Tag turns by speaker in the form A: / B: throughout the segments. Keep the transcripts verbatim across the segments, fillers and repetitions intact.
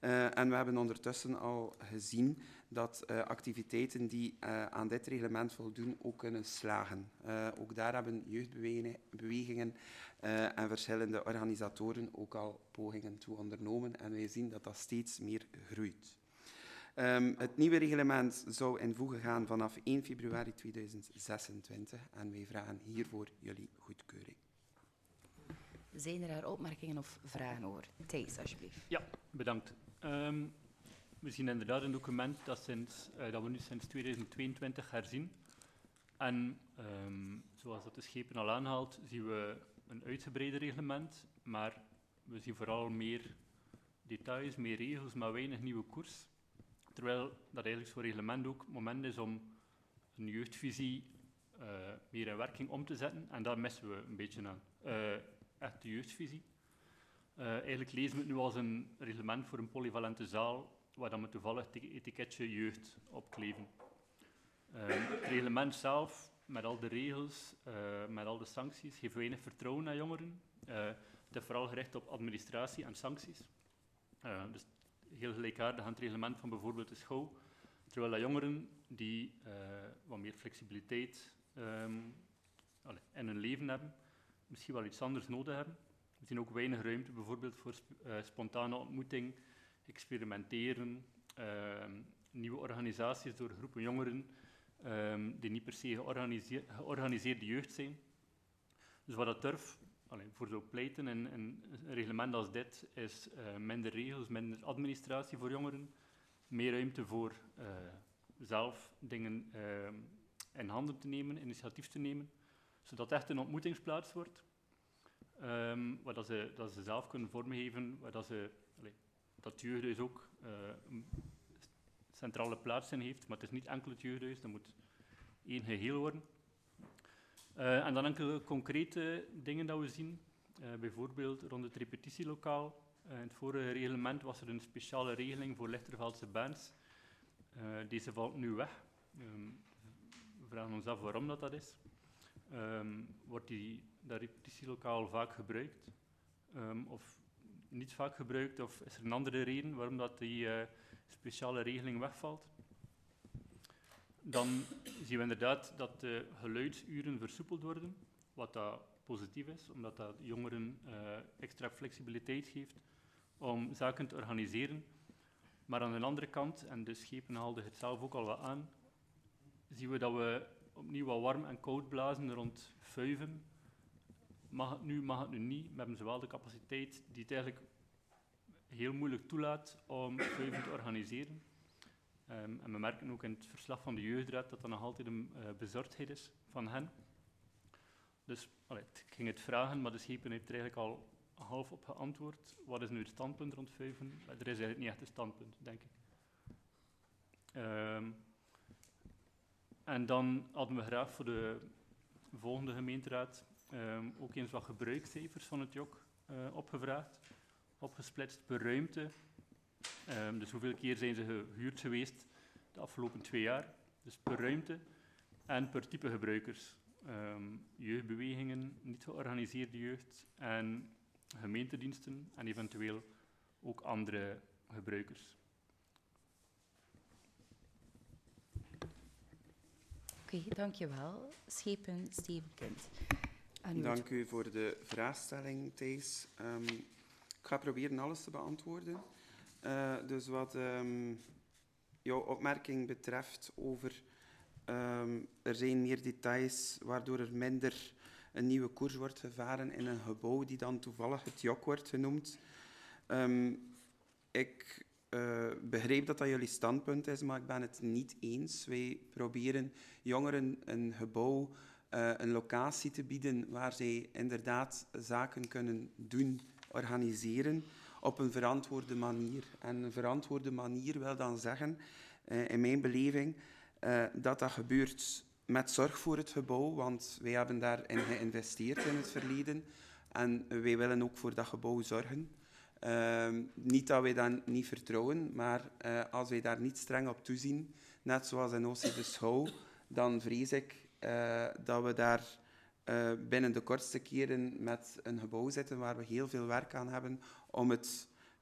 A: Uh, en we hebben ondertussen al gezien dat uh, activiteiten die uh, aan dit reglement voldoen ook kunnen slagen. Uh, ook daar hebben jeugdbewegingen uh, en verschillende organisatoren ook al pogingen toe ondernomen en wij zien dat dat steeds meer groeit. Um, het nieuwe reglement zou in voege gaan vanaf één februari tweeduizend zesentwintig en wij vragen hiervoor jullie goedkeuring.
B: Zijn er daar opmerkingen of vragen over? Thijs, alsjeblieft.
C: Ja, bedankt. Um, we zien inderdaad een document dat, sinds, uh, dat we nu sinds tweeduizend tweeëntwintig herzien. En um, zoals dat de schepen al aanhaalt, zien we een uitgebreide reglement, maar we zien vooral meer details, meer regels, maar weinig nieuwe koers. Terwijl dat eigenlijk zo'n reglement ook het moment is om een jeugdvisie uh, meer in werking om te zetten. En daar missen we een beetje aan. Uh, echt de jeugdvisie. Uh, eigenlijk lezen we het nu als een reglement voor een polyvalente zaal, waar dan we toevallig het etiketje jeugd op kleven. Uh, het reglement zelf, met al de regels, uh, met al de sancties, geeft weinig vertrouwen aan jongeren. Uh, het is vooral gericht op administratie en sancties. Uh, dus heel gelijkaardig aan het reglement van bijvoorbeeld de schouw. Terwijl dat jongeren die uh, wat meer flexibiliteit um, allez, in hun leven hebben, misschien wel iets anders nodig hebben. We zien ook weinig ruimte bijvoorbeeld voor sp uh, spontane ontmoeting, experimenteren, uh, nieuwe organisaties door groepen jongeren um, die niet per se georganiseer georganiseerde jeugd zijn. Dus wat dat durf allee, voor zou pleiten in, in een reglement als dit is uh, minder regels, minder administratie voor jongeren, meer ruimte voor uh, zelf dingen uh, in handen te nemen, initiatief te nemen, zodat het echt een ontmoetingsplaats wordt. Um, waar dat ze, dat ze zelf kunnen vormgeven, waar dat, ze, allee, dat jeugdhuis ook uh, een centrale plaats in heeft, maar het is niet enkel het jeugdhuis, dat moet één geheel worden. Uh, en dan enkele concrete dingen dat we zien, uh, bijvoorbeeld rond het repetitielokaal. Uh, in het vorige reglement was er een speciale regeling voor Lichterveldse bands. Uh, deze valt nu weg. Um, we vragen ons af waarom dat, dat is. Um, wordt die, dat repetitielokaal vaak gebruikt? Um, of niet vaak gebruikt? Of is er een andere reden waarom dat die uh, speciale regeling wegvalt? Dan zien we inderdaad dat de geluidsuren versoepeld worden, wat dat positief is, omdat dat jongeren uh, extra flexibiliteit geeft om zaken te organiseren. Maar aan de andere kant, en de schepen haalden het zelf ook al wat aan, zien we dat we opnieuw wat warm en koud blazen rond vuiven. Mag het nu, mag het nu niet? We hebben zowel de capaciteit die het eigenlijk heel moeilijk toelaat om vuiven te organiseren. Um, en we merken ook in het verslag van de jeugdraad dat dat nog altijd een uh, bezorgdheid is van hen. Dus allee, ik ging het vragen, maar de schepen heeft er eigenlijk al half op geantwoord. Wat is nu het standpunt rond vuiven? Er is eigenlijk niet echt een standpunt, denk ik. Um, en dan hadden we graag voor de volgende gemeenteraad um, ook eens wat gebruikscijfers van het J O C uh, opgevraagd, opgesplitst per ruimte. Um, dus hoeveel keer zijn ze gehuurd geweest de afgelopen twee jaar, dus per ruimte en per type gebruikers. Um, jeugdbewegingen, niet georganiseerde jeugd en gemeentediensten en eventueel ook andere gebruikers.
B: Oké, okay, dankjewel. Schepen Steven Kind.
A: Dank u voor de vraagstelling, Thijs. Um, ik ga proberen alles te beantwoorden. Uh, dus wat um, jouw opmerking betreft over um, er zijn meer details waardoor er minder een nieuwe koers wordt gevaren in een gebouw die dan toevallig het J O C wordt genoemd. Um, ik uh, begreep dat dat jullie standpunt is, maar ik ben het niet eens. Wij proberen jongeren een gebouw, uh, een locatie te bieden waar zij inderdaad zaken kunnen doen, organiseren op een verantwoorde manier. En een verantwoorde manier wil dan zeggen, uh, in mijn beleving, uh, dat dat gebeurt met zorg voor het gebouw, want wij hebben daarin geïnvesteerd in het verleden en wij willen ook voor dat gebouw zorgen. Uh, niet dat wij dat niet vertrouwen, maar uh, als wij daar niet streng op toezien, net zoals in Oost de Schouw, dan vrees ik uh, dat we daar uh, binnen de kortste keren met een gebouw zitten waar we heel veel werk aan hebben om het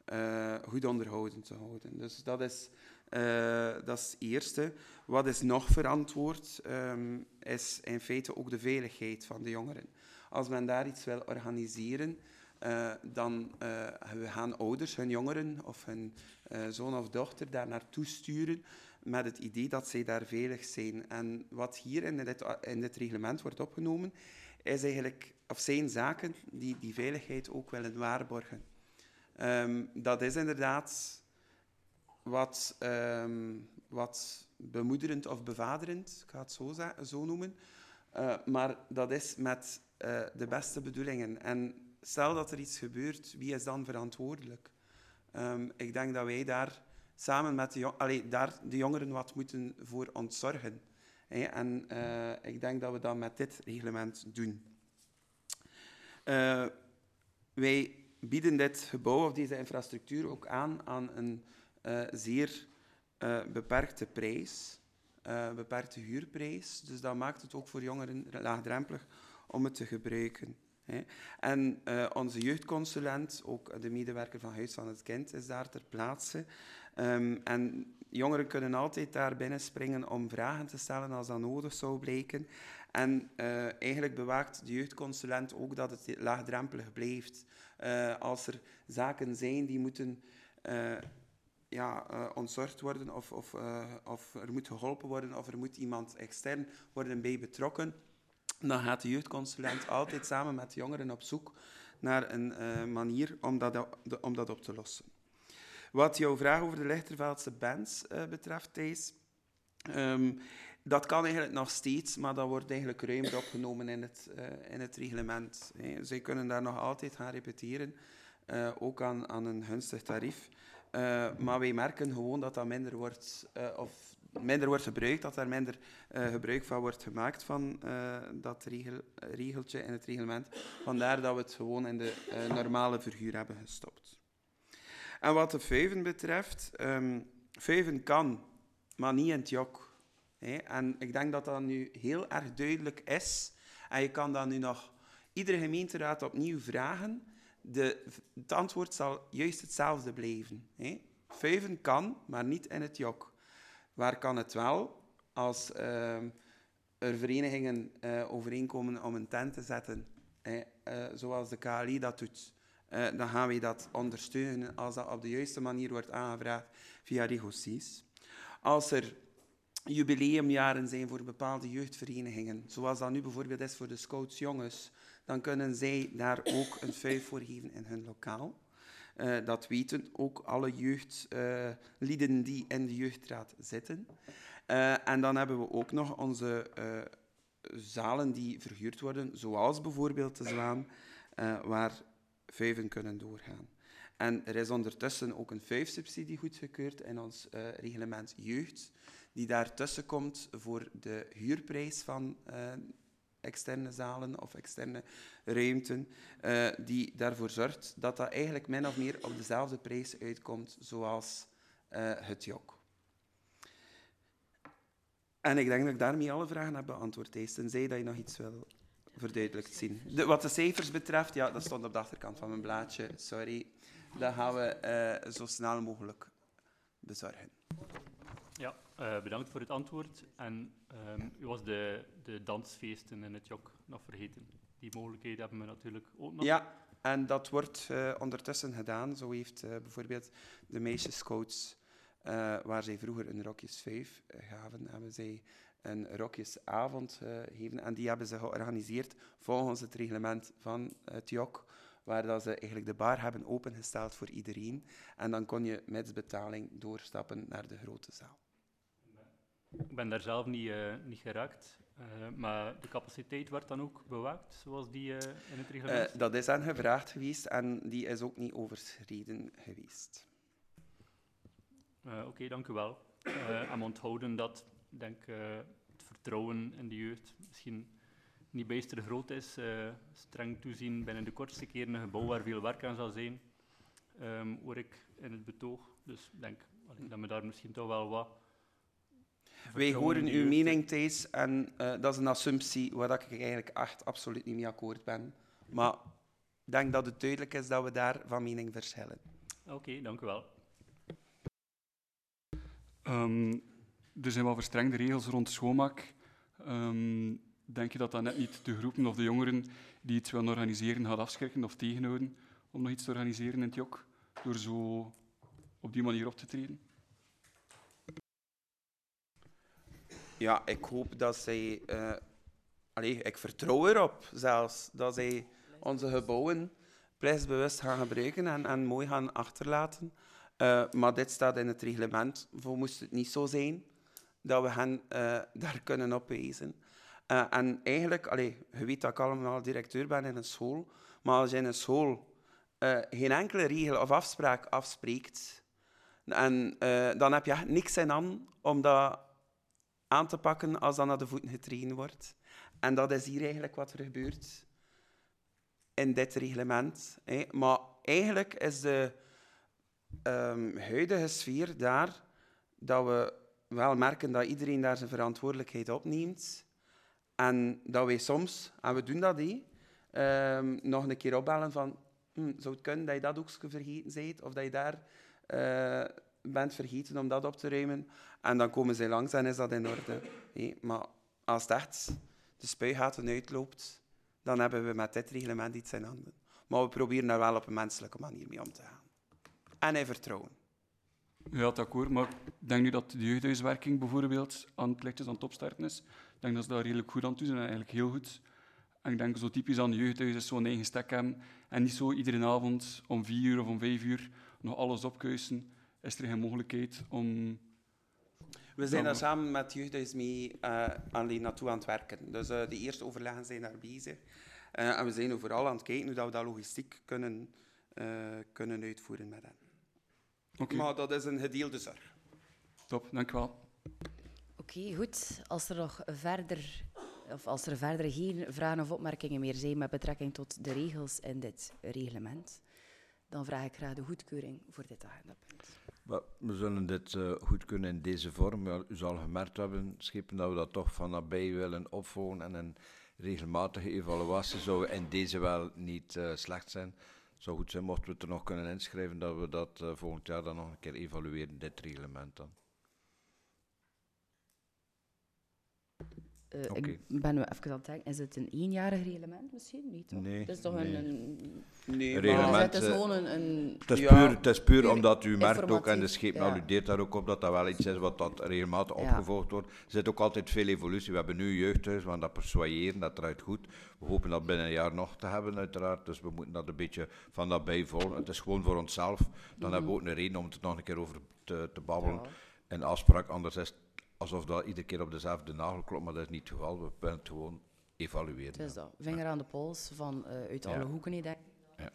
A: uh, goed onderhouden te houden. Dus dat is, uh, dat is het eerste. Wat is nog verantwoord, um, is in feite ook de veiligheid van de jongeren. Als men daar iets wil organiseren, uh, dan uh, we gaan ouders hun jongeren of hun uh, zoon of dochter daar naartoe sturen met het idee dat zij daar veilig zijn. En wat hier in dit, in dit reglement wordt opgenomen, is eigenlijk, of zijn zaken die die veiligheid ook willen waarborgen. Um, dat is inderdaad wat, um, wat bemoederend of bevaderend, ik ga het zo, zo noemen. Uh, maar dat is met uh, de beste bedoelingen. En stel dat er iets gebeurt, wie is dan verantwoordelijk? Um, ik denk dat wij daar samen met de, jong- allee, daar de jongeren wat moeten voor ontzorgen. Hey, en uh, ik denk dat we dat met dit reglement doen. Uh, wij bieden dit gebouw of deze infrastructuur ook aan aan een uh, zeer uh, beperkte prijs, uh, beperkte huurprijs. Dus dat maakt het ook voor jongeren laagdrempelig om het te gebruiken. Hè. En uh, onze jeugdconsulent, ook de medewerker van Huis van het Kind, is daar ter plaatse. Um, en jongeren kunnen altijd daar binnenspringen om vragen te stellen als dat nodig zou blijken. En uh, eigenlijk bewaakt de jeugdconsulent ook dat het laagdrempelig blijft. Uh, als er zaken zijn die moeten uh, ja, uh, ontzorgd worden of, of, uh, of er moet geholpen worden of er moet iemand extern worden bij betrokken, dan gaat de jeugdconsulent altijd samen met de jongeren op zoek naar een uh, manier om dat, om dat op te lossen. Wat jouw vraag over de Lichterveldse bands uh, betreft, Thijs, um, dat kan eigenlijk nog steeds, maar dat wordt eigenlijk ruimer opgenomen in het, uh, in het reglement. Hè. Zij kunnen daar nog altijd gaan repeteren, uh, ook aan, aan een gunstig tarief. Uh, maar wij merken gewoon dat dat minder wordt, uh, of minder wordt gebruikt, dat daar minder uh, gebruik van wordt gemaakt van uh, dat regel, regeltje in het reglement. Vandaar dat we het gewoon in de uh, normale verhuur hebben gestopt. En wat de vijven betreft, um, vijven kan, maar niet in het jok. He, en ik denk dat dat nu heel erg duidelijk is. En je kan dat nu nog iedere gemeenteraad opnieuw vragen. De, het antwoord zal juist hetzelfde blijven. He. Vijven kan, maar niet in het jok. Waar kan het wel? Als uh, er verenigingen uh, overeenkomen om een tent te zetten, he, uh, zoals de K L I dat doet, uh, dan gaan we dat ondersteunen als dat op de juiste manier wordt aangevraagd via negoties. Als er jubileumjaren zijn voor bepaalde jeugdverenigingen, zoals dat nu bijvoorbeeld is voor de Scouts Jongens, dan kunnen zij daar ook een vijf voor geven in hun lokaal. Uh, dat weten ook alle jeugdlieden uh, die in de jeugdraad zitten. Uh, en dan hebben we ook nog onze uh, zalen die verhuurd worden, zoals bijvoorbeeld de Zwaan, uh, waar vijven kunnen doorgaan. En er is ondertussen ook een vijfsubsidie goedgekeurd in ons uh, reglement jeugd, die daartussen komt voor de huurprijs van uh, externe zalen of externe ruimten, uh, die daarvoor zorgt dat dat eigenlijk min of meer op dezelfde prijs uitkomt zoals uh, het jok. En ik denk dat ik daarmee alle vragen heb beantwoord, Thijs, tenzij dat je nog iets wil verduidelijkt zien. De, wat de cijfers betreft, ja, dat stond op de achterkant van mijn blaadje, sorry. Dat gaan we uh, zo snel mogelijk bezorgen.
C: Ja, uh, bedankt voor het antwoord. En um, u was de, de dansfeesten in het jok nog vergeten. Die mogelijkheid hebben we natuurlijk ook nog.
A: Ja, en dat wordt uh, ondertussen gedaan. Zo heeft uh, bijvoorbeeld de meisjesscouts, uh, waar zij vroeger een Rokjes vijf uh, gaven, hebben zij een Rokjesavond uh, gegeven. En die hebben ze georganiseerd volgens het reglement van het jok, waar dat ze eigenlijk de bar hebben opengesteld voor iedereen. En dan kon je met betaling doorstappen naar de grote zaal.
C: Ik ben daar zelf niet, uh, niet geraakt, uh, maar de capaciteit werd dan ook bewaakt, zoals die uh, in het reglement?
A: Uh, dat is aan gevraagd geweest en die is ook niet overschreden geweest.
C: Uh, Oké, okay, dank u wel. Uh, en onthouden dat, denk uh, het vertrouwen in de jeugd misschien niet bijster groot is. Uh, streng toezien binnen de kortste keren een gebouw waar veel werk aan zal zijn, um, hoor ik in het betoog. Dus ik denk allee, dat we daar misschien toch wel wat...
A: Wij horen uw mening, Thijs, en uh, dat is een assumptie waar ik eigenlijk echt absoluut niet mee akkoord ben. Maar ik denk dat het duidelijk is dat we daar van mening verschillen.
C: Oké, okay, dank u wel.
D: Um, er zijn wel verstrengde regels rond schoonmaak. Um, denk je dat dat net niet de groepen of de jongeren die iets willen organiseren gaat afschrikken of tegenhouden om nog iets te organiseren in het Jok, door zo op die manier op te treden?
A: Ja, ik hoop dat zij... Uh, allez, ik vertrouw erop zelfs, dat zij onze gebouwen prijsbewust gaan gebruiken en, en mooi gaan achterlaten. Uh, maar dit staat in het reglement. Voor moest het niet zo zijn dat we hen uh, daar kunnen op wijzen. Uh, en eigenlijk, allez, je weet dat ik allemaal directeur ben in een school, maar als je in een school uh, geen enkele regel of afspraak afspreekt, en, uh, dan heb je echt niks in aan om dat aan te pakken als dat naar de voeten getreden wordt. En dat is hier eigenlijk wat er gebeurt in dit reglement. Hè. Maar eigenlijk is de um, huidige sfeer daar dat we wel merken dat iedereen daar zijn verantwoordelijkheid opneemt. En dat wij soms, en we doen dat, hé, um, nog een keer opbellen van hm, zou het kunnen dat je dat ook vergeten bent, of dat je daar uh, bent vergeten om dat op te ruimen. En dan komen zij langs en is dat in orde. Hé. Maar als het echt de spuigaten uitloopt, dan hebben we met dit reglement iets in handen. Maar we proberen daar wel op een menselijke manier mee om te gaan. En in vertrouwen.
D: Ja, akkoord. Maar ik denk nu dat de jeugdhuiswerking bijvoorbeeld aan het licht is, aan het opstarten is. Ik denk dat ze daar redelijk goed aan toe zijn, en eigenlijk heel goed. En ik denk zo typisch aan de jeugdhuis is zo'n eigen stek hebben. En niet zo iedere avond om vier uur of om vijf uur nog alles opkuisen. Is er geen mogelijkheid om...
A: We zijn daar samen met het jeugdhuis mee uh, alleen naartoe aan het werken. Dus uh, de eerste overleggen zijn daar bezig. Uh, en we zijn er vooral aan het kijken hoe dat we dat logistiek kunnen, uh, kunnen uitvoeren met hen.
D: Okay.
A: Maar dat is een gedeelde zorg.
D: Top, dank u wel.
B: Oké, okay, goed. Als er nog verder, of als er verder geen vragen of opmerkingen meer zijn met betrekking tot de regels in dit reglement, dan vraag ik graag de goedkeuring voor dit agendapunt.
E: We zullen dit uh, goedkeuren in deze vorm. Ja, u zal gemerkt hebben, schepen, dat we dat toch van nabij willen opvolgen en een regelmatige evaluatie zou in deze wel niet uh, slecht zijn. Het zou goed zijn mochten we het er nog kunnen inschrijven dat we dat uh, volgend jaar dan nog een keer evalueren, dit reglement dan.
B: Uh, okay. Ik ben nu even aan het denken, is het een eenjarig reglement misschien? Niet, toch?
E: Nee.
B: Het is toch
E: nee.
B: een... een...
E: Nee,
B: een
E: reglement,
B: het is gewoon een... een
E: het, is
B: ja,
E: puur, het is puur omdat u merkt ook, en de schepen
B: ja.
E: alludeert daar ook op, dat dat wel iets is wat dat regelmatig ja. opgevolgd wordt. Er zit ook altijd veel evolutie. We hebben nu een jeugdhuis, we gaan dat persuaderen, dat draait goed. We hopen dat binnen een jaar nog te hebben, uiteraard. Dus we moeten dat een beetje van nabij volgen. Het is gewoon voor onszelf. Dan mm-hmm. hebben we ook een reden om het nog een keer over te, te babbelen. Ja. En afspraak, anders is het alsof dat iedere keer op dezelfde nagel klopt, maar dat is niet het geval. We kunnen het gewoon evalueren.
B: Het is dat. Vinger aan de pols van uh, uit alle ja. hoeken, denk ik.
E: Ja.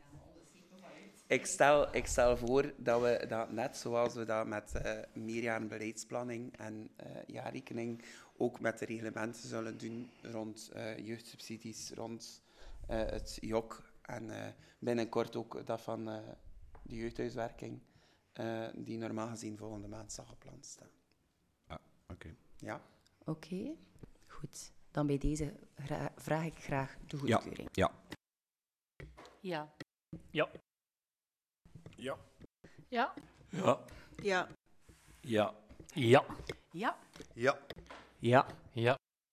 A: Ik stel, ik stel voor dat we dat net zoals we dat met uh, meerjaren beleidsplanning en uh, jaarrekening ook met de reglementen zullen doen rond uh, jeugdsubsidies, rond uh, het J O K en uh, binnenkort ook dat van uh, de jeugdhuiswerking, uh, die normaal gezien volgende maand zal gepland staan.
E: Ah, oké. Okay.
A: Ja.
B: Oké, okay. Goed. Dan bij deze gra- vraag ik graag de goedkeuring.
E: Ja.
C: Ja.
F: Ja.
G: Ja.
C: Ja.
G: Ja.
F: Ja.
E: Ja.
C: Ja.
B: Ja.
E: Ja.
C: Ja.
F: Ja.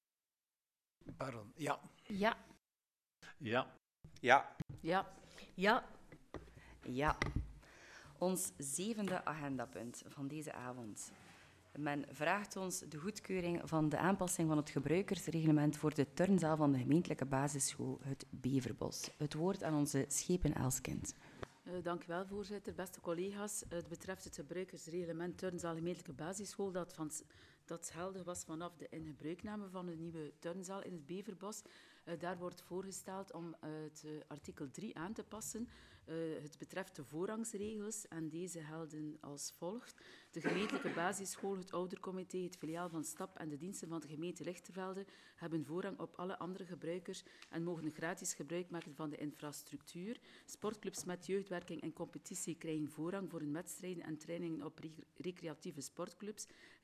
C: Pardon. Ja.
B: Ja.
C: Ja.
A: Ja.
B: Ja.
H: Ja.
B: Ja. Ons zevende agendapunt van deze avond. Men vraagt ons de goedkeuring van de aanpassing van het gebruikersreglement voor de turnzaal van de gemeentelijke basisschool Het Beverbos. Het woord aan onze Schepen Elskind.
I: Uh, dank u wel, voorzitter. Beste collega's, uh, het betreft het gebruikersreglement turnzaal gemeentelijke basisschool dat, van, dat geldig was vanaf de ingebruikname van de nieuwe turnzaal in het Beverbos. Uh, daar wordt voorgesteld om uh, het uh, artikel drie aan te passen. Uh, het betreft de voorrangsregels en deze gelden als volgt. De gemeentelijke basisschool, het oudercomité, het filiaal van STAP en de diensten van de gemeente Lichtervelde hebben voorrang op alle andere gebruikers en mogen gratis gebruik maken van de infrastructuur. Sportclubs met jeugdwerking en competitie krijgen voorrang voor hun wedstrijden en trainingen op rec- recreatieve sportclubs.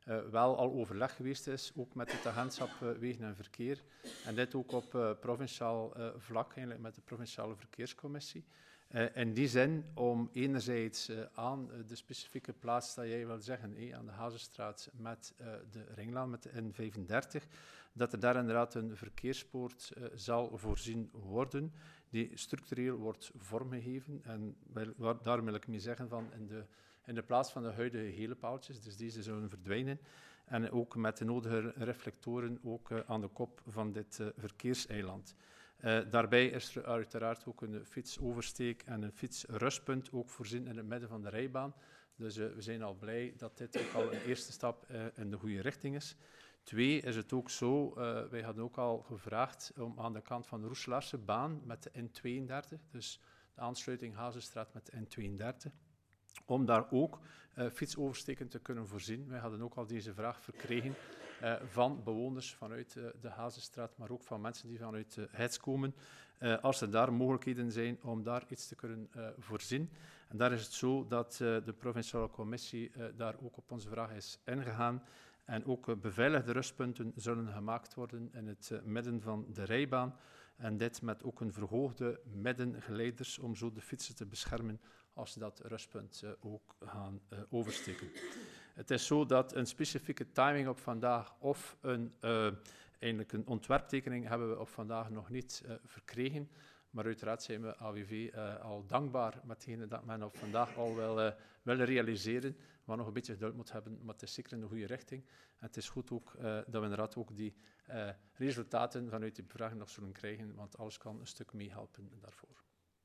J: uh, wel al overleg geweest is, ook met het agentschap uh, Wegen en Verkeer. En dit ook op uh, provinciaal uh, vlak, eigenlijk met de provinciale verkeerscommissie. Uh, in die zin om enerzijds uh, aan uh, de specifieke plaats dat jij wil zeggen, eh, aan de Hazenstraat met uh, de Ringlaan, met de N vijfendertig, dat er daar inderdaad een verkeerspoort uh, zal voorzien worden, die structureel wordt vormgegeven. En wel, daar wil ik mee zeggen van in de, in de plaats van de huidige gele paaltjes, dus deze zullen verdwijnen. En ook met de nodige reflectoren ook uh, aan de kop van dit uh, verkeerseiland. Uh, daarbij is er uiteraard ook een fietsoversteek en een fietsrustpunt ook voorzien in het midden van de rijbaan. Dus uh, we zijn al blij dat dit ook al een eerste stap uh, in de goede richting is. Twee, is het ook zo, uh, wij hadden ook al gevraagd om aan de kant van de Roeselaarse baan met de N tweeëndertig, dus de aansluiting Hazenstraat met de N tweeëndertig, om daar ook uh, fietsoversteken te kunnen voorzien. Wij hadden ook al deze vraag verkregen uh, van bewoners vanuit uh, de Hazenstraat, maar ook van mensen die vanuit uh, Heids komen, uh, als er daar mogelijkheden zijn om daar iets te kunnen uh, voorzien. En daar is het zo dat uh, de provinciale commissie uh, daar ook op onze vraag is ingegaan. En ook uh, beveiligde rustpunten zullen gemaakt worden in het uh, midden van de rijbaan. En dit met ook een verhoogde middengeleiders om zo de fietsen te beschermen als ze dat rustpunt uh, ook gaan uh, oversteken. Het is zo dat een specifieke timing op vandaag of een, uh, eigenlijk een ontwerptekening hebben we op vandaag nog niet uh, verkregen. Maar uiteraard zijn we A W V uh, al dankbaar met hetgene dat men op vandaag al wil, uh, wil realiseren. Maar nog een beetje geduld moet hebben, maar het is zeker in de goede richting. En het is goed ook uh, dat we inderdaad ook die uh, resultaten vanuit die bevraging nog zullen krijgen, want alles kan een stuk meehelpen daarvoor.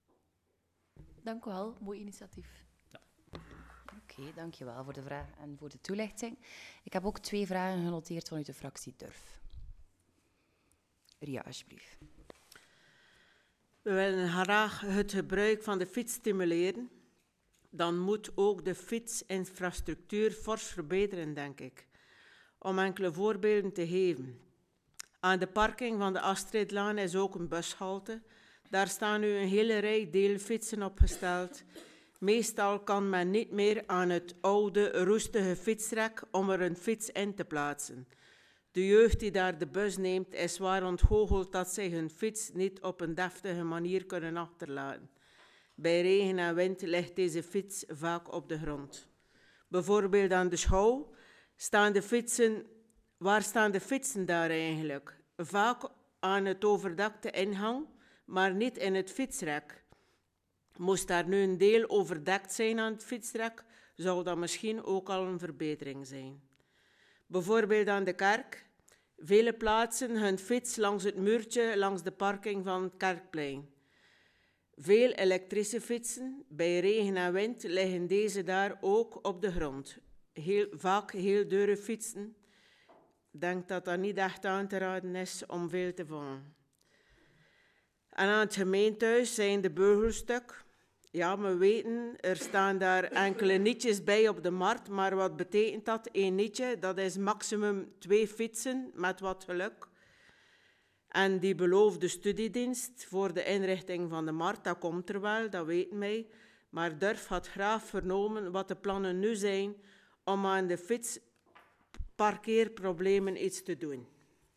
K: Dank u wel, mooi initiatief.
J: Ja.
B: Oké, okay, dankjewel voor de vraag en voor de toelichting. Ik heb ook twee vragen genoteerd vanuit de fractie Durf. Ria, alsjeblieft.
L: We willen graag het gebruik van de fiets stimuleren. Dan moet ook de fietsinfrastructuur fors verbeteren, denk ik. Om enkele voorbeelden te geven. Aan de parking van de Astridlaan is ook een bushalte. Daar staan nu een hele rij deelfietsen opgesteld. Meestal kan men niet meer aan het oude, roestige fietsrek om er een fiets in te plaatsen. De jeugd die daar de bus neemt is zwaar ontgoocheld dat zij hun fiets niet op een deftige manier kunnen achterlaten. Bij regen en wind ligt deze fiets vaak op de grond. Bijvoorbeeld aan de schouw staan de fietsen. Waar staan de fietsen daar eigenlijk? Vaak aan het overdakte ingang, maar niet in het fietsrek. Moest daar nu een deel overdekt zijn aan het fietsrek, zou dat misschien ook al een verbetering zijn. Bijvoorbeeld aan de kerk. Vele plaatsen hun fiets langs het muurtje langs de parking van het Kerkplein. Veel elektrische fietsen, bij regen en wind liggen deze daar ook op de grond. Heel, vaak heel dure fietsen. Ik denk dat dat niet echt aan te raden is om veel te vangen. En aan het gemeentehuis zijn de beugels stuk. Ja, we weten, er staan daar enkele nietjes bij op de markt, maar wat betekent dat? Eén nietje, dat is maximum twee fietsen, met wat geluk. En die beloofde studiedienst voor de inrichting van de markt, dat komt er wel, dat weten wij. Maar Durf had graag vernomen wat de plannen nu zijn om aan de fietsparkeerproblemen iets te doen.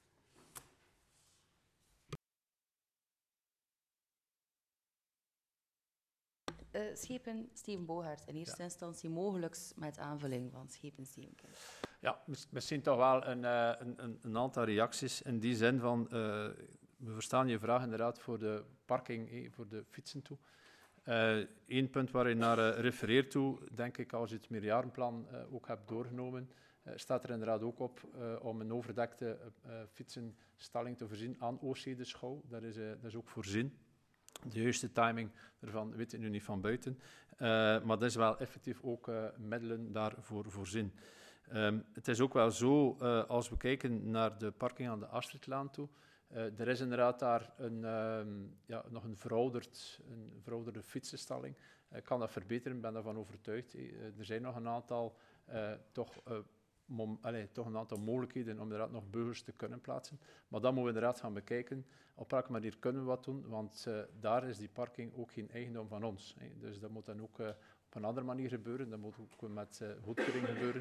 B: Uh, Schepen Steven Bogaert, in eerste ja. instantie mogelijk met aanvulling van Schepen Steven Kind.
J: Ja, misschien toch wel een, uh, een, een aantal reacties in die zin van, uh, we verstaan je vraag inderdaad voor de parking, eh, voor de fietsen toe. Eén uh, punt waar je naar uh, refereert toe, denk ik, als je het meerjarenplan uh, ook hebt doorgenomen, uh, staat er inderdaad ook op uh, om een overdekte uh, fietsenstalling te voorzien aan Oostzeede Schouw. Dat is, uh, dat is ook voorzien. De juiste timing ervan weet ik nu niet van buiten, uh, maar er is wel effectief ook uh, middelen daarvoor voorzien. Um, het is ook wel zo, uh, als we kijken naar de parking aan de Astridlaan toe, uh, er is inderdaad daar een, um, ja, nog een, verouderd, een verouderde fietsenstalling. Ik uh, kan dat verbeteren, ik ben daarvan overtuigd. Uh, er zijn nog een aantal, uh, toch, uh, mom, allez, toch een aantal mogelijkheden om inderdaad nog beugels te kunnen plaatsen. Maar dat moeten we inderdaad gaan bekijken. Op welke manier kunnen we wat doen, want uh, daar is die parking ook geen eigendom van ons. Hè. Dus dat moet dan ook uh, op een andere manier gebeuren, dat moet ook met uh, goedkeuring gebeuren.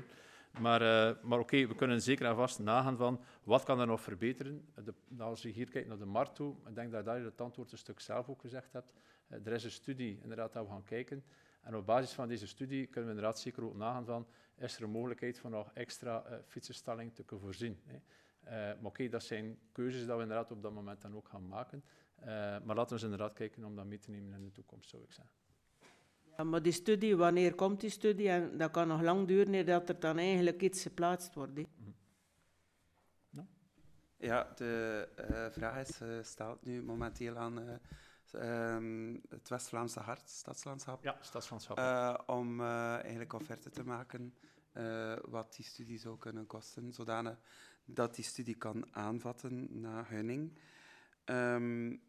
J: Maar, uh, maar oké, okay, we kunnen zeker en vast nagaan van wat kan er nog verbeteren. De, als je hier kijkt naar de markt toe, ik denk dat je het antwoord een stuk zelf ook gezegd hebt. Uh, er is een studie inderdaad dat we gaan kijken. En op basis van deze studie kunnen we inderdaad zeker ook nagaan van is er een mogelijkheid van nog extra uh, fietsenstalling te kunnen voorzien. Hè. Uh, maar oké, okay, dat zijn keuzes die we inderdaad op dat moment dan ook gaan maken. Uh, maar laten we eens inderdaad kijken om dat mee te nemen in de toekomst, zou ik zeggen.
L: Ja, maar die studie, wanneer komt die studie? En dat kan nog lang duren nadat er dan eigenlijk iets geplaatst wordt. Hè?
J: Mm-hmm. No?
A: Ja, de uh, vraag is gesteld uh, nu momenteel aan uh, um, het West-Vlaamse Hart, Stadslandschap.
J: Ja, Stadslandschap.
A: Uh, om uh, eigenlijk offerte te maken uh, wat die studie zou kunnen kosten, zodanig dat die studie kan aanvatten na hunning. Um,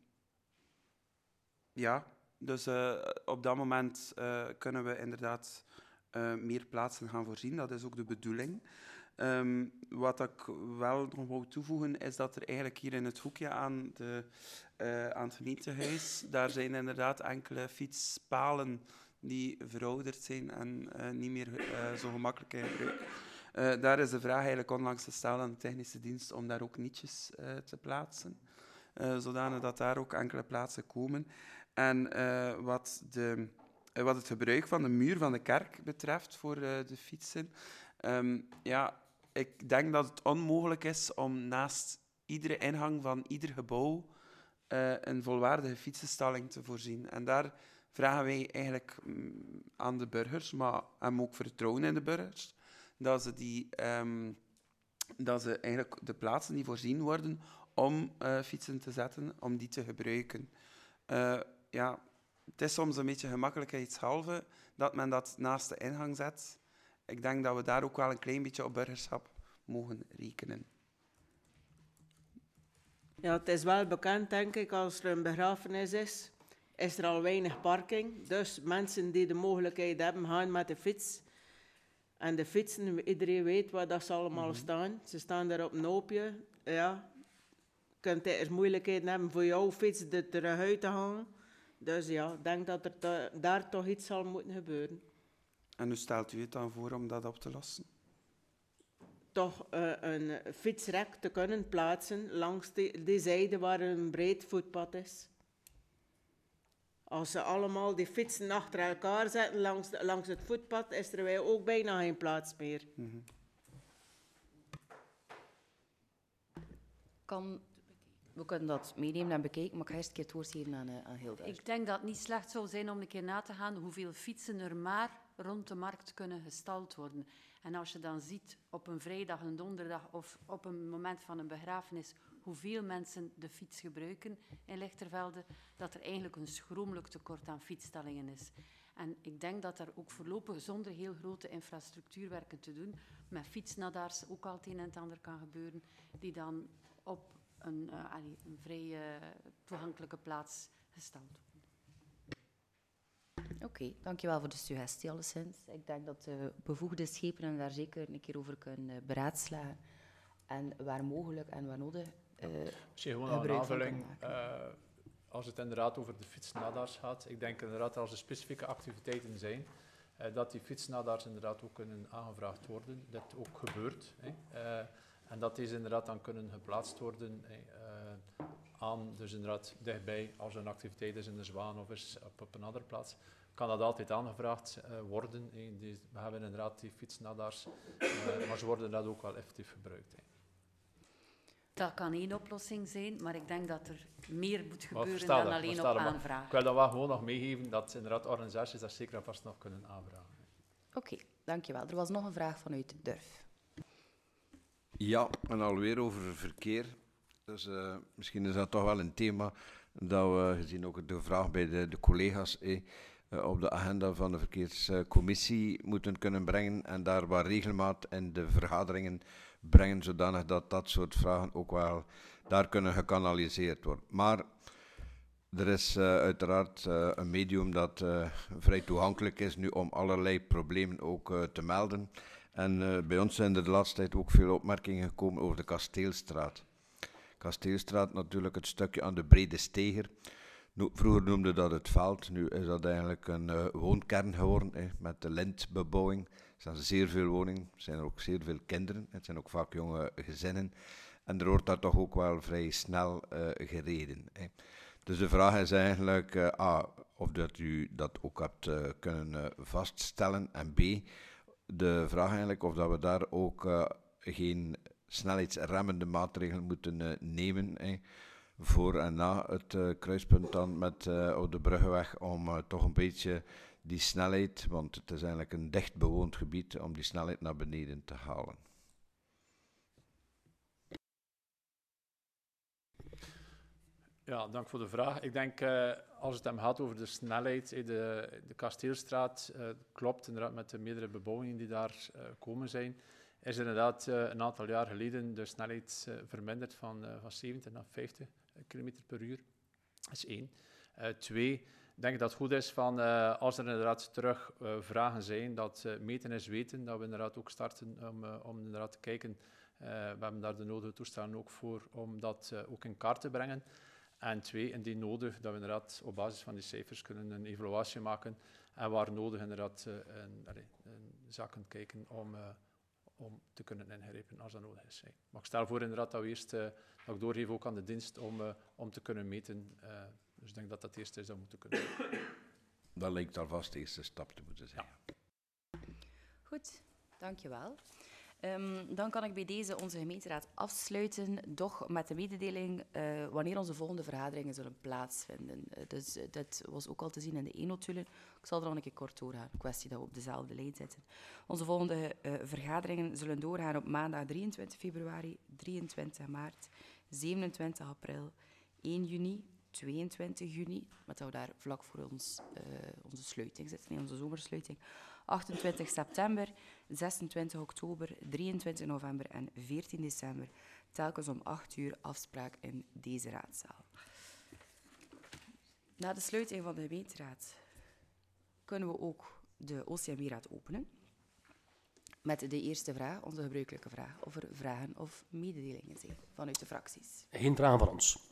A: ja, dus uh, op dat moment uh, kunnen we inderdaad uh, meer plaatsen gaan voorzien. Dat is ook de bedoeling. Um, wat ik wel nog wou toevoegen, is dat er eigenlijk hier in het hoekje aan, de, uh, aan het gemeentehuis, daar zijn inderdaad enkele fietspalen die verouderd zijn en uh, niet meer uh, zo gemakkelijk in gebruik. Uh, daar is de vraag eigenlijk onlangs gesteld aan de technische dienst om daar ook nietjes uh, te plaatsen, uh, zodanig dat daar ook enkele plaatsen komen. En uh, wat, de, uh, wat het gebruik van de muur van de kerk betreft voor uh, de fietsen, um, ja, ik denk dat het onmogelijk is om naast iedere ingang van ieder gebouw uh, een volwaardige fietsenstalling te voorzien. En daar vragen wij eigenlijk um, aan de burgers, maar hebben ook vertrouwen in de burgers, dat ze, die, um, dat ze eigenlijk de plaatsen die voorzien worden om uh, fietsen te zetten, om die te gebruiken. Uh, ja, het is soms een beetje gemakkelijkheidshalve dat men dat naast de ingang zet. Ik denk dat we daar ook wel een klein beetje op burgerschap mogen rekenen.
L: Ja, het is wel bekend, denk ik, als er een begrafenis is, is er al weinig parking. Dus mensen die de mogelijkheid hebben, gaan met de fiets. En de fietsen, iedereen weet waar dat ze allemaal mm-hmm. staan. Ze staan daar op een hoopje. Ja, je kunt er moeilijkheden hebben voor jouw fiets er terug uit te halen. Dus ja, ik denk dat er to- daar toch iets zal moeten gebeuren.
A: En hoe stelt u het dan voor om dat op te lossen?
L: Toch uh, een fietsrek te kunnen plaatsen langs die, die zijde waar een breed voetpad is. Als ze allemaal die fietsen achter elkaar zetten langs, de, langs het voetpad, is er wij ook bijna geen plaats meer.
A: Mm-hmm.
B: Kan, we kunnen dat meenemen en bekijken, maar ik ga eerst een keer het woord geven aan, uh, aan Hilda.
I: Ik denk dat het niet slecht zou zijn om een keer na te gaan hoeveel fietsen er maar rond de markt kunnen gestald worden. En als je dan ziet op een vrijdag, een donderdag of op een moment van een begrafenis hoeveel mensen de fiets gebruiken in Lichtervelde, dat er eigenlijk een schromelijk tekort aan fietsstallingen is. En ik denk dat er ook voorlopig zonder heel grote infrastructuurwerken te doen, met fietsnadaars ook al het een en het ander kan gebeuren, die dan op een, uh, allee, een vrij uh, toegankelijke plaats gestald worden.
B: Oké, okay, dankjewel voor de suggestie alleszins. Ik denk dat de bevoegde schepenen daar zeker een keer over kunnen beraadslagen. En waar mogelijk en waar nodig uh,
J: Misschien gewoon een aanvulling. Uh, als het inderdaad over de fietsnadaars gaat, ik denk inderdaad als er specifieke activiteiten zijn, uh, dat die fietsnadaars inderdaad ook kunnen aangevraagd worden. Dat ook gebeurt. Hè. Uh, en dat deze inderdaad dan kunnen geplaatst worden hè, uh, aan, dus inderdaad dichtbij, als er een activiteit is in de Zwaan of is op, op een andere plaats, kan dat altijd aangevraagd uh, worden. Hè. Die, we hebben inderdaad die fietsnadaars, uh, maar ze worden inderdaad ook wel effectief gebruikt. Hè.
I: Dat kan één oplossing zijn, maar ik denk dat er meer moet gebeuren
J: dan
I: dat, alleen op aanvraag.
J: Ik wil dat wel gewoon nog meegeven, dat inderdaad organisaties dat zeker en vast nog kunnen aanvragen.
B: Oké, okay, dankjewel. Er was nog een vraag vanuit Durf.
E: Ja, en alweer over verkeer. Dus uh, misschien is dat toch wel een thema dat we, gezien ook de vraag bij de, de collega's, eh, uh, op de agenda van de verkeerscommissie moeten kunnen brengen en daar waar regelmaat in de vergaderingen brengen, zodanig dat dat soort vragen ook wel daar kunnen gekanaliseerd worden. Maar er is uh, uiteraard uh, een medium dat uh, vrij toegankelijk is nu om allerlei problemen ook uh, te melden. En uh, bij ons zijn er de laatste tijd ook veel opmerkingen gekomen over de Kasteelstraat. Kasteelstraat natuurlijk het stukje aan de Brede Steger. No, vroeger noemde dat het veld, nu is dat eigenlijk een uh, woonkern geworden, eh, met de lintbebouwing. Er zijn zeer veel woningen, er zijn er ook zeer veel kinderen, het zijn ook vaak jonge gezinnen. En er wordt daar toch ook wel vrij snel uh, gereden. Hè. Dus de vraag is eigenlijk uh, A, of dat u dat ook hebt uh, kunnen uh, vaststellen. En B, de vraag eigenlijk of dat we daar ook uh, geen snelheidsremmende maatregelen moeten uh, nemen. Hè, voor en na het uh, kruispunt dan met uh, op de Bruggeweg, om uh, toch een beetje die snelheid, want het is eigenlijk een dicht bewoond gebied, om die snelheid naar beneden te halen.
J: Ja, dank voor de vraag. Ik denk, uh, als het hem gaat over de snelheid, eh, de, de Kasteelstraat, uh, klopt inderdaad met de meerdere bebouwingen die daar uh, komen zijn, is inderdaad uh, een aantal jaar geleden de snelheid uh, verminderd van, uh, van zeventig naar vijftig kilometer per uur. Dat is één. Uh, twee, ik denk dat het goed is van, uh, als er inderdaad terug uh, vragen zijn, dat uh, meten is weten, dat we inderdaad ook starten om, uh, om inderdaad te kijken. Uh, we hebben daar de nodige toestanden ook voor om dat uh, ook in kaart te brengen. En twee, indien nodig, dat we inderdaad op basis van die cijfers kunnen een evaluatie maken en waar nodig inderdaad uh, een, allee, een zaken kijken om, uh, om te kunnen ingrijpen als dat nodig is. Hey. Maar ik stel voor inderdaad dat we eerst, uh, dat ik doorgeef ook aan de dienst om, uh, om te kunnen meten. Uh, dus ik denk dat dat het eerste is dat we moeten kunnen doen.
E: Dat lijkt alvast de eerste stap te moeten zijn.
J: Ja.
B: Goed, dankjewel. Um, dan kan ik bij deze onze gemeenteraad afsluiten, doch met de mededeling uh, wanneer onze volgende vergaderingen zullen plaatsvinden. Uh, dus uh, dat was ook al te zien in de e-notulen. Ik zal er nog een keer kort doorgaan, kwestie dat we op dezelfde lijn zitten. Onze volgende uh, vergaderingen zullen doorgaan op maandag drieëntwintig februari, drieëntwintig maart, zevenentwintig april, één juni, tweeëntwintig juni, met dat we daar vlak voor ons, uh, onze sluiting zitten, nee, onze zomersluiting, achtentwintig september, zesentwintig oktober, drieëntwintig november en veertien december, telkens om acht uur afspraak in deze raadzaal. Na de sluiting van de gemeenteraad kunnen we ook de O C M I-raad openen. Met de eerste vraag, onze gebruikelijke vraag, of er vragen of mededelingen zijn vanuit de fracties.
M: Geen vragen van ons.